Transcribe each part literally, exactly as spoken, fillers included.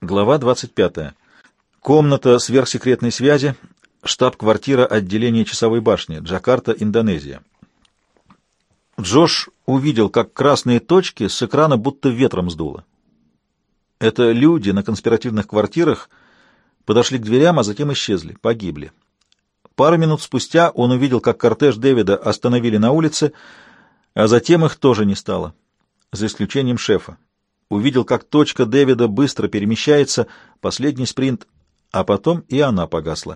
Глава двадцать пятая. Комната сверхсекретной связи, штаб-квартира отделения часовой башни, Джакарта, Индонезия. Джош увидел, как красные точки с экрана будто ветром сдуло. Это люди на конспиративных квартирах подошли к дверям, а затем исчезли, погибли. Пару минут спустя он увидел, как кортеж Дэвида остановили на улице, а затем их тоже не стало, за исключением шефа. Увидел, как точка Дэвида быстро перемещается, последний спринт, а потом и она погасла.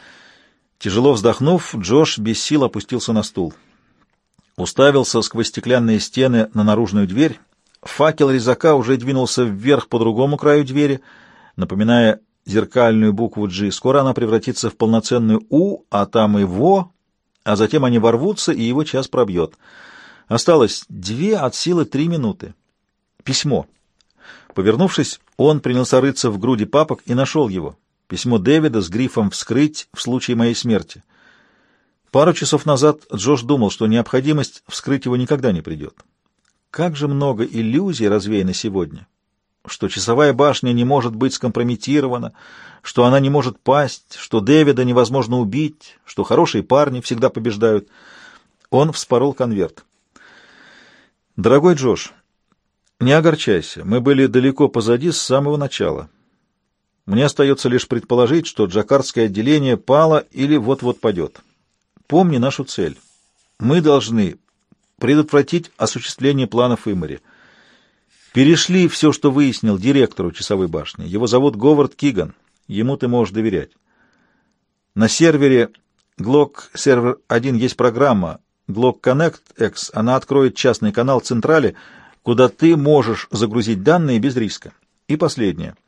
Тяжело вздохнув, Джош без сил опустился на стул. Уставился сквозь стеклянные стены на наружную дверь. Факел резака уже двинулся вверх по другому краю двери, напоминая зеркальную букву «G». Скоро она превратится в полноценную «У», а там и «Во», а затем они ворвутся, и его час пробьет. Осталось две от силы три минуты. Письмо. Повернувшись, он принялся рыться в груди папок и нашел его. Письмо Дэвида с грифом «Вскрыть в случае моей смерти». Пару часов назад Джош думал, что необходимость вскрыть его никогда не придет. Как же много иллюзий развеяно сегодня, что часовая башня не может быть скомпрометирована, что она не может пасть, что Дэвида невозможно убить, что хорошие парни всегда побеждают. Он вспорол конверт. «Дорогой Джош, не огорчайся, мы были далеко позади с самого начала. Мне остается лишь предположить, что джакартское отделение пало или вот-вот падет. Помни нашу цель. Мы должны предотвратить осуществление планов Имари. Перешли все, что выяснил, директору часовой башни. Его зовут Говард Киган. Ему ты можешь доверять. На сервере Glock Server один есть программа Glock Connect X. Она откроет частный канал Централи, куда ты можешь загрузить данные без риска. И последнее.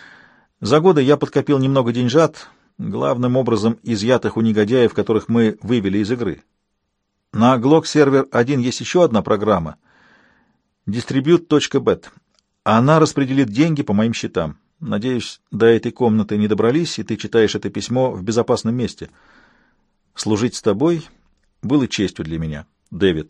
За годы я подкопил немного деньжат, главным образом изъятых у негодяев, которых мы вывели из игры. На Glock Server один есть еще одна программа — Distribute точка бет. Она распределит деньги по моим счетам. Надеюсь, до этой комнаты не добрались, и ты читаешь это письмо в безопасном месте. Служить с тобой было честью для меня. Дэвид».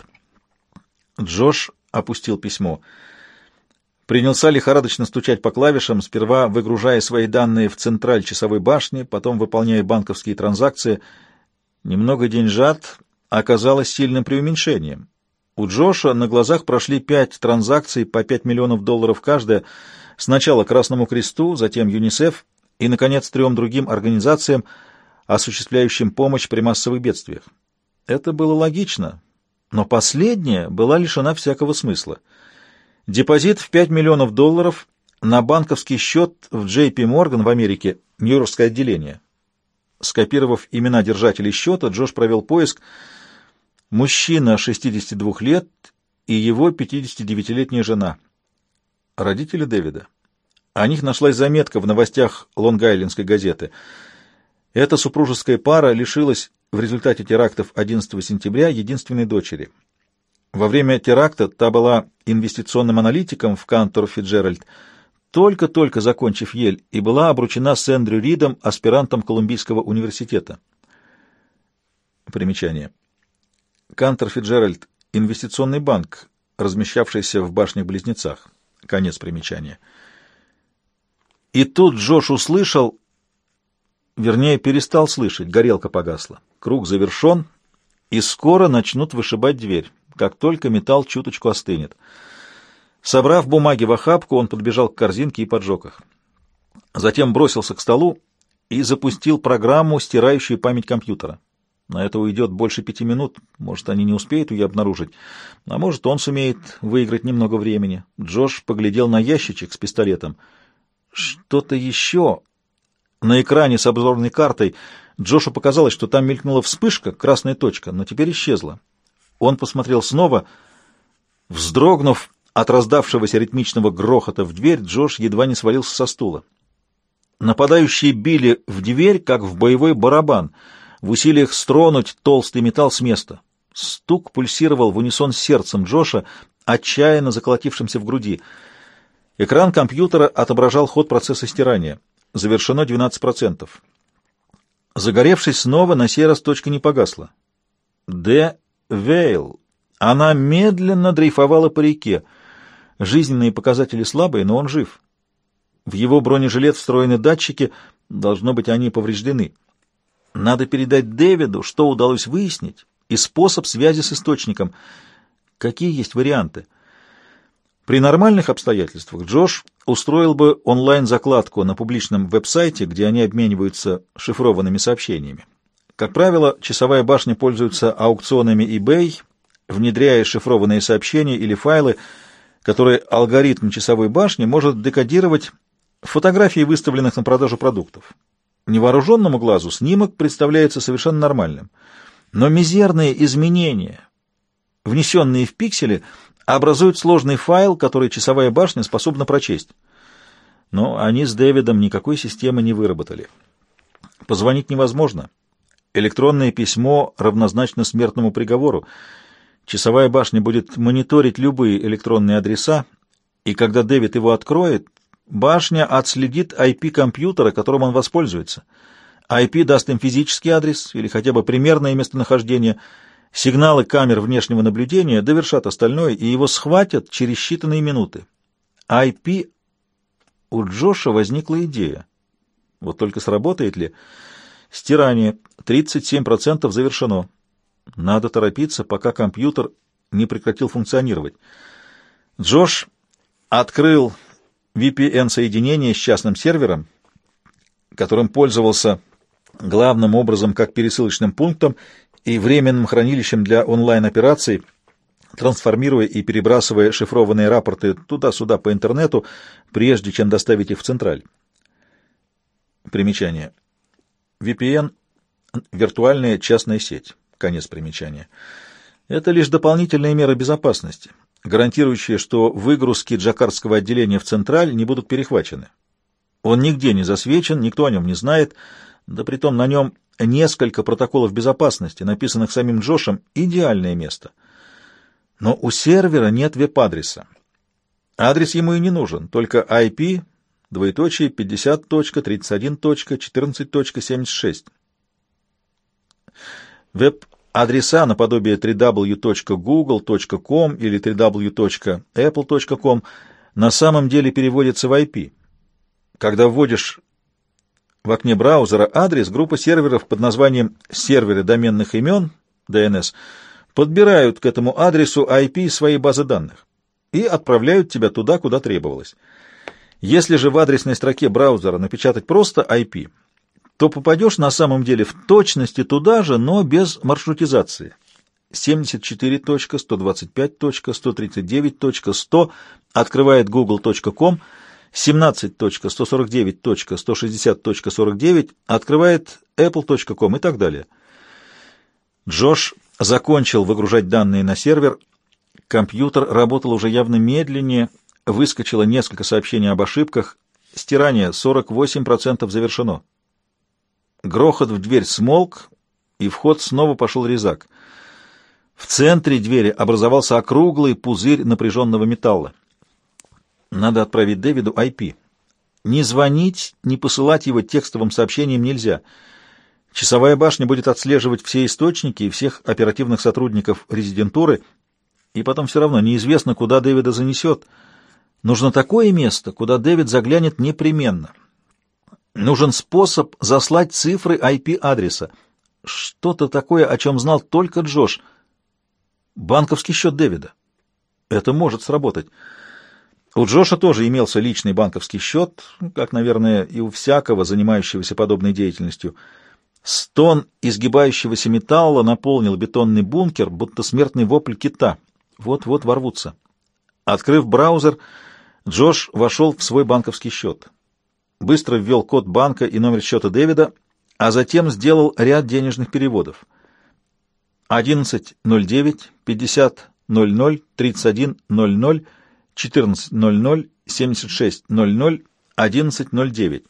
Джош опустил письмо. Принялся лихорадочно стучать по клавишам, сперва выгружая свои данные в централь часовой башни, потом выполняя банковские транзакции. Немного деньжат оказалось сильным преуменьшением. У Джоша на глазах прошли пять транзакций по пять миллионов долларов каждая, сначала Красному Кресту, затем ЮНИСЕФ и, наконец, трем другим организациям, осуществляющим помощь при массовых бедствиях. Это было логично, но последняя была лишена всякого смысла. Депозит в пять миллионов долларов на банковский счет в Джей Пи Морган в Америке, Нью-Йоркское отделение. Скопировав имена держателей счета, Джош провел поиск. Мужчина шестидесяти двух лет и его пятидесятидевятилетняя жена. Родители Дэвида. О них нашлась заметка в новостях Лонг-Айлендской газеты. Эта супружеская пара лишилась в результате терактов одиннадцатого сентября единственной дочери. Во время теракта та была инвестиционным аналитиком в Кантор Фитджеральд, только-только закончив Йель, и была обручена с Эндрю Ридом, аспирантом Колумбийского университета. Примечание. Кантор Фитджеральд — инвестиционный банк, размещавшийся в башнях-близнецах. Конец примечания. И тут Джош услышал, вернее, перестал слышать, горелка погасла. Круг завершен, и скоро начнут вышибать дверь, как только металл чуточку остынет. Собрав бумаги в охапку, он подбежал к корзинке и поджег их. Затем бросился к столу и запустил программу, стирающую память компьютера. На это уйдет больше пяти минут, может, они не успеют ее обнаружить, а может, он сумеет выиграть немного времени. Джош поглядел на ящичек с пистолетом. Что-то еще. На экране с обзорной картой Джошу показалось, что там мелькнула вспышка, красная точка, но теперь исчезла. Он посмотрел снова. Вздрогнув от раздавшегося ритмичного грохота в дверь, Джош едва не свалился со стула. Нападающие били в дверь, как в боевой барабан, в усилиях стронуть толстый металл с места. Стук пульсировал в унисон с сердцем Джоша, отчаянно заколотившимся в груди. Экран компьютера отображал ход процесса стирания. Завершено двенадцать процентов. Загоревшись снова, на сей раз точка не погасла. Д. Вейл. Она медленно дрейфовала по реке. Жизненные показатели слабые, но он жив. В его бронежилет встроены датчики, должно быть, они повреждены. Надо передать Дэвиду, что удалось выяснить, и способ связи с источником. Какие есть варианты? При нормальных обстоятельствах Джош устроил бы онлайн-закладку на публичном веб-сайте, где они обмениваются шифрованными сообщениями. Как правило, часовая башня пользуется аукционами eBay, внедряя шифрованные сообщения или файлы, которые алгоритм часовой башни может декодировать фотографии выставленных на продажу продуктов. Невооруженному глазу снимок представляется совершенно нормальным, но мизерные изменения, внесенные в пиксели, образуют сложный файл, который часовая башня способна прочесть. Но они с Дэвидом никакой системы не выработали. Позвонить невозможно. Электронное письмо равнозначно смертному приговору. Часовая башня будет мониторить любые электронные адреса, и когда Дэвид его откроет, башня отследит ай пи компьютера, которым он воспользуется. ай пи даст им физический адрес или хотя бы примерное местонахождение. Сигналы камер внешнего наблюдения довершат остальное, и его схватят через считанные минуты. ай пи... У Джоша возникла идея. Вот только сработает ли? Стирание. тридцать семь процентов завершено. Надо торопиться, пока компьютер не прекратил функционировать. Джош открыл ви пи эн-соединение с частным сервером, которым пользовался главным образом как пересылочным пунктом и временным хранилищем для онлайн-операций, трансформируя и перебрасывая шифрованные рапорты туда-сюда по интернету, прежде чем доставить их в Централь. Примечание. ви пи эн — виртуальная частная сеть. Конец примечания. Это лишь дополнительные меры безопасности, гарантирующие, что выгрузки джакардского отделения в Централь не будут перехвачены. Он нигде не засвечен, никто о нем не знает, да притом на нем несколько протоколов безопасности, написанных самим Джошем, идеальное место. Но у сервера нет веб-адреса. Адрес ему и не нужен, только ай пи, двоеточие, пятьдесят точка тридцать один точка четырнадцать точка семьдесят шесть. Веб-адреса наподобие три дабл ю точка гугл точка ком или три дабл ю точка эпл точка ком на самом деле переводятся в ай пи. Когда вводишь в окне браузера адрес, группа серверов под названием «серверы доменных имен» ди эн эс подбирают к этому адресу ай пи своей базы данных и отправляют тебя туда, куда требовалось. Если же в адресной строке браузера напечатать просто ай пи, то попадешь на самом деле в точности туда же, но без маршрутизации. семьдесят четыре точка сто двадцать пять точка сто тридцать девять точка сто открывает гугл точка ком, семнадцать точка сто сорок девять точка сто шестьдесят точка сорок девять открывает эпл точка ком и так далее. Джош закончил выгружать данные на сервер. Компьютер работал уже явно медленнее, выскочило несколько сообщений об ошибках. Стирание сорок восемь процентов завершено. Грохот в дверь смолк, и в ход снова пошел резак. В центре двери образовался округлый пузырь напряженного металла. Надо отправить Дэвиду ай пи. Ни звонить, ни посылать его текстовым сообщением нельзя. Часовая башня будет отслеживать все источники и всех оперативных сотрудников резидентуры, и потом все равно неизвестно, куда Дэвида занесет. Нужно такое место, куда Дэвид заглянет непременно. Нужен способ заслать цифры ай пи-адреса. Что-то такое, о чем знал только Джош. Банковский счет Дэвида. Это может сработать. У Джоша тоже имелся личный банковский счет, как, наверное, и у всякого, занимающегося подобной деятельностью. Стон изгибающегося металла наполнил бетонный бункер, будто смертный вопль кита. Вот-вот ворвутся. Открыв браузер, Джош вошел в свой банковский счет. Быстро ввел код банка и номер счета Дэвида, а затем сделал ряд денежных переводов. одиннадцать ноль девять пятьдесят ноль ноль тридцать один ноль ноль четырнадцать ноль ноль семьдесят шесть ноль ноль одиннадцать ноль девять.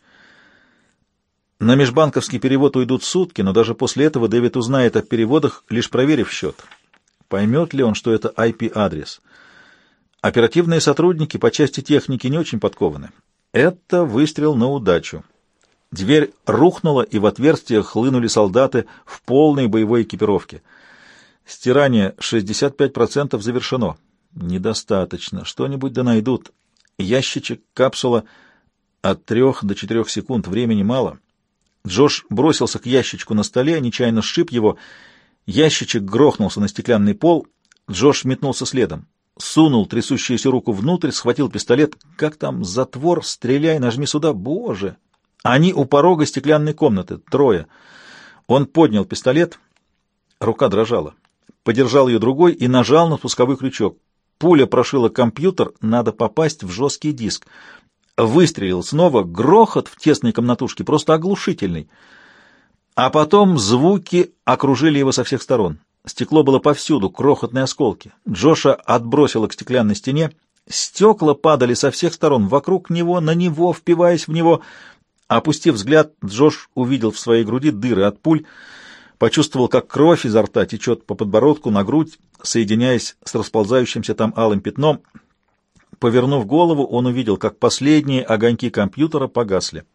На межбанковский перевод уйдут сутки, но даже после этого Дэвид узнает о переводах, лишь проверив счет. Поймет ли он, что это ай пи-адрес? Оперативные сотрудники по части техники не очень подкованы. Это выстрел на удачу. Дверь рухнула, и в отверстие хлынули солдаты в полной боевой экипировке. Стирание шестьдесят пять процентов завершено. Недостаточно. Что-нибудь да найдут. Ящичек, капсула. От трех до четырех секунд времени мало. Джош бросился к ящичку на столе, нечаянно сшиб его. Ящичек грохнулся на стеклянный пол. Джош метнулся следом. Сунул трясущуюся руку внутрь, схватил пистолет. Как там? Затвор? Стреляй, нажми сюда. Боже! Они у порога стеклянной комнаты. Трое. Он поднял пистолет. Рука дрожала. Подержал ее другой и нажал на спусковой крючок. Пуля прошила компьютер. Надо попасть в жесткий диск. Выстрелил снова. Грохот в тесной комнатушке просто оглушительный. А потом звуки окружили его со всех сторон. Стекло было повсюду, крохотные осколки. Джоша отбросило к стеклянной стене. Стекла падали со всех сторон, вокруг него, на него, впиваясь в него. Опустив взгляд, Джош увидел в своей груди дыры от пуль, почувствовал, как кровь изо рта течет по подбородку на грудь, соединяясь с расползающимся там алым пятном. Повернув голову, он увидел, как последние огоньки компьютера погасли.